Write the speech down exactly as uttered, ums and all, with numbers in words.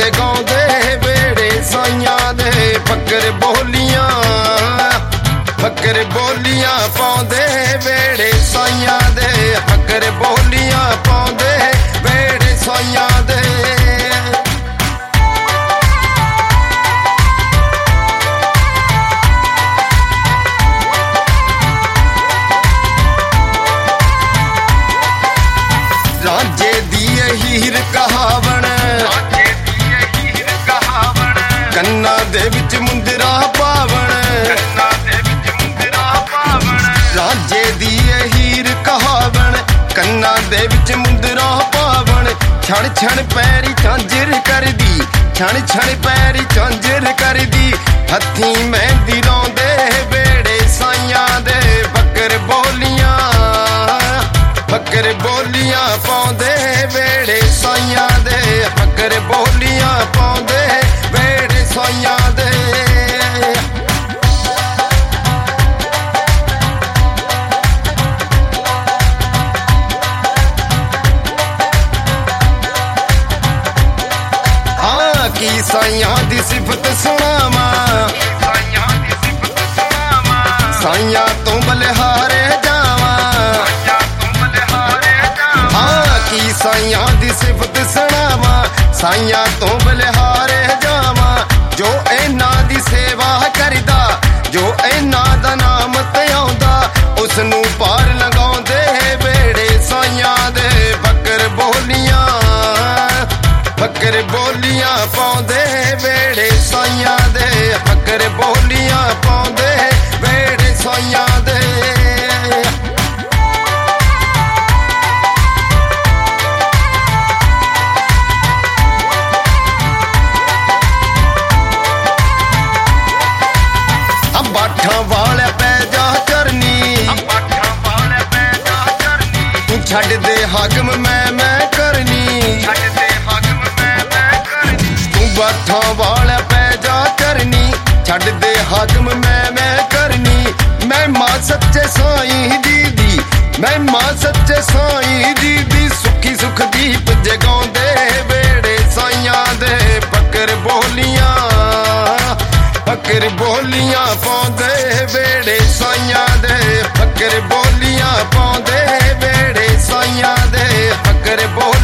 जगाउंदे वेड़े साइयां दे फकर बोलियां फकर बोलियां पाउंदे वेड़े साइयां दे फकर बोलियां पाउंदे वेड़े साइयां दे राजे दी हीर कहावण कन्ना दे विच मुंदरा पावण राजे दी हीर कहावण कन्ना दे विच मुंदरा पावण छण छण पैरी झांजर कर दी छण छण पैरी झांजर कर दी हथी मेहंदी लाउंदे वेड़े साइयां दे फकर बोलियां फकर बोलियां पाउंदे वेड़े साइयां दे फकर बोलियां पाउंदे वेड़े साइयां दे हाँ की साइयां दी सिफत सुनावा साइयां तो बलिहारे जावा साइयां दी सिफत सुनावा साइयां तो बलिहारे जावा जो इन्हां दी सेवा करदा जो इन्हां दा नाम ते आउंदा उसनू पार लगाउंदे वेड़े साइयां दे फकर बोलियां फकर बोलियां पाउंदे वेड़े साइयां दे फकर बोलियां पाउंदे वेड़े साइयां दे वाले पै जा चरनी छड़ दे हाकम मैं मैं करनी तू बाठा वाले पै जा चरनी छड़ दे हाकम मैं मैं करनी मैं मां सच्चे साईं दीदी मैं मां सच्चे साईं दीदी सुखी सुख दीप जगाउंदे वेड़े साइयां दे फकर बोलियां फकर बोलियां पाउंदे वेड़े साइयां दे फकर बोलियां पाउंदे वेड़े साइयां दे फकर बोलियां